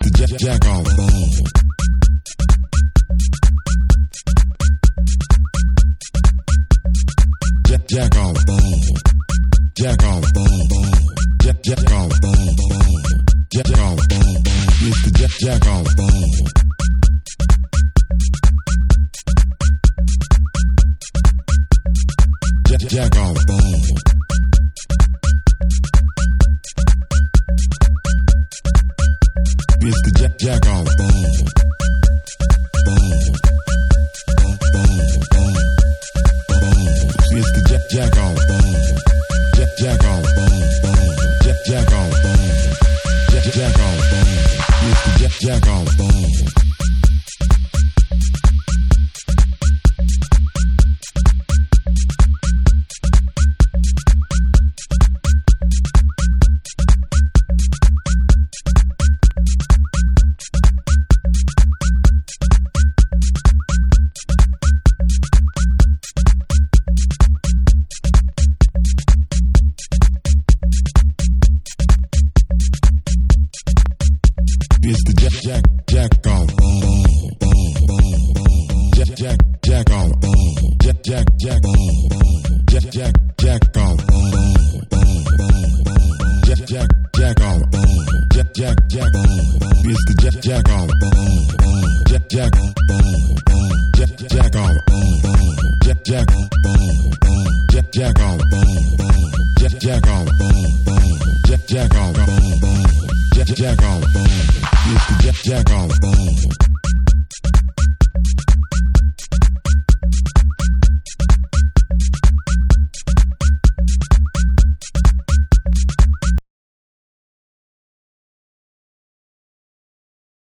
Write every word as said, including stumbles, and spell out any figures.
the jack jack off. Jack jack off. Jack off. Jack jack off. Jack off. It's the jack jack off. Jack jack off. It's the jack jack off. It's the jack jack off. Jack jack off. Jack jack off. Jack jack off. It's the jack jack off. It's the jack jack jack off. Jack jack jack off. Jack jack jack. Jack jack jack off. Jack jack jack off. Jack jack jack. It's the jack jack off. Jack jack. Jack jack off. Jack jack. Jack jack off. Jack jack off. Jack jack off. Jack jack off. It's the jack jack off.